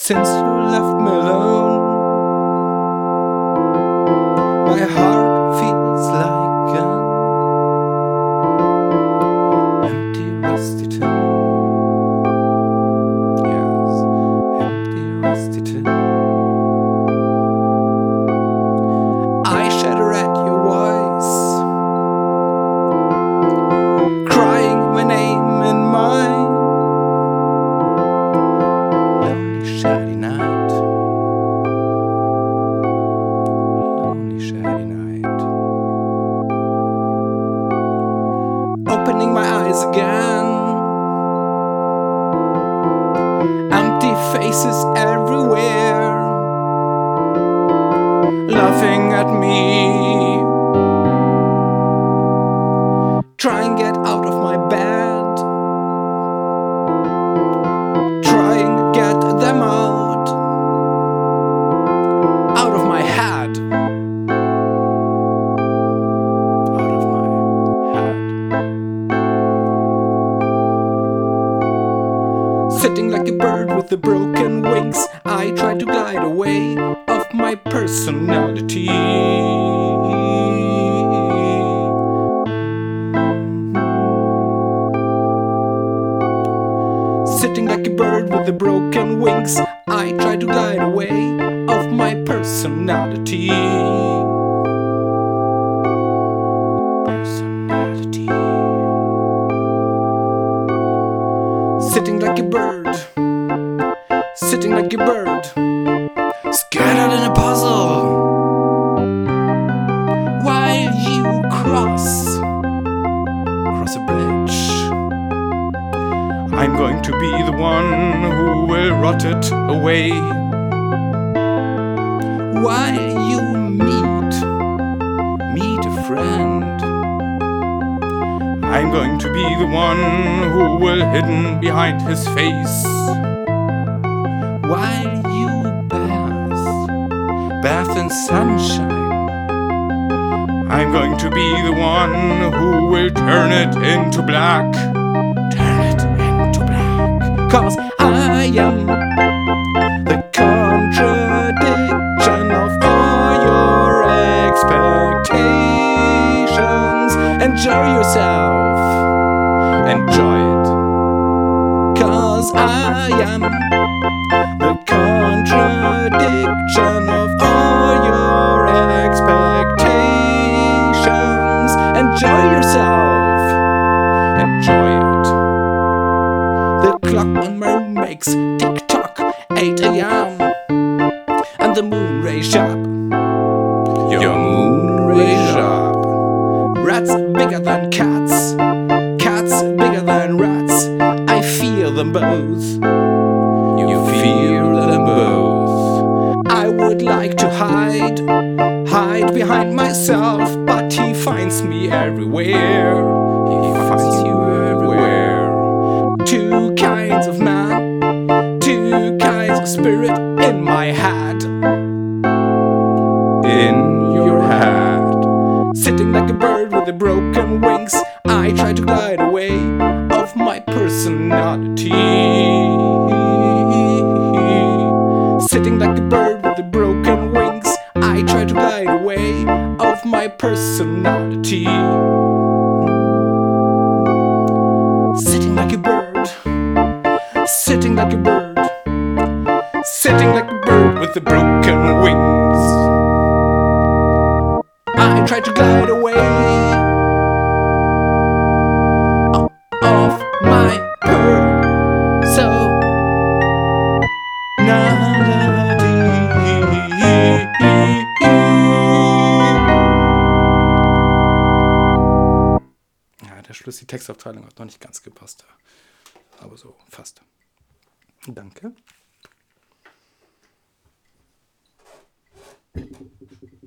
Since you left me alone, my heart feels like an empty rusty tin. Yes, empty rusty tin. I shudder at your voice, crying my name in my lonely shady night. Lonely shady night. Opening my eyes again, empty faces everywhere, laughing at me. Try and get out of my bed, try and get them out of my head, out of my head. Sitting like a bird with the broken wings, I try to glide away of my personality. Sitting like a bird with the broken wings, I try to glide away of my personality. Personality. Sitting like a bird, sitting like a bird, scared out in a puzzle, while you cross a bridge. I'm going to be the one who will rot it away, while you meet a friend. I'm going to be the one who will hidden behind his face, while you bath in sunshine. I'm going to be the one who will turn it into black. Turn it into black. 'Cause I am the contradiction of all your expectations. Enjoy yourself. Enjoy it. 'Cause I am the contradiction of all your expectations. Enjoy yourself. Enjoy it. The clock on my room makes tick-tock, 8 a.m. and the moon rays sharp. Your moon rays sharp. Rats bigger than cats, cats bigger than rats. I feel them both. You feel them both. I would like to hide behind myself, but he finds me everywhere. He finds you everywhere. Two kinds of man, two kinds of spirit in my head. In your head. Sitting like a bird with the broken wings, I try to glide away of my personality. Sitting like a bird with the broken wings, I try to glide away of my personality. Sitting like a bird, sitting like a bird, sitting like a bird with the broken wings. I try to glide away of my personality. Ja, der Schluss, die Textaufteilung hat noch nicht ganz gepasst. Aber so fast. Danke.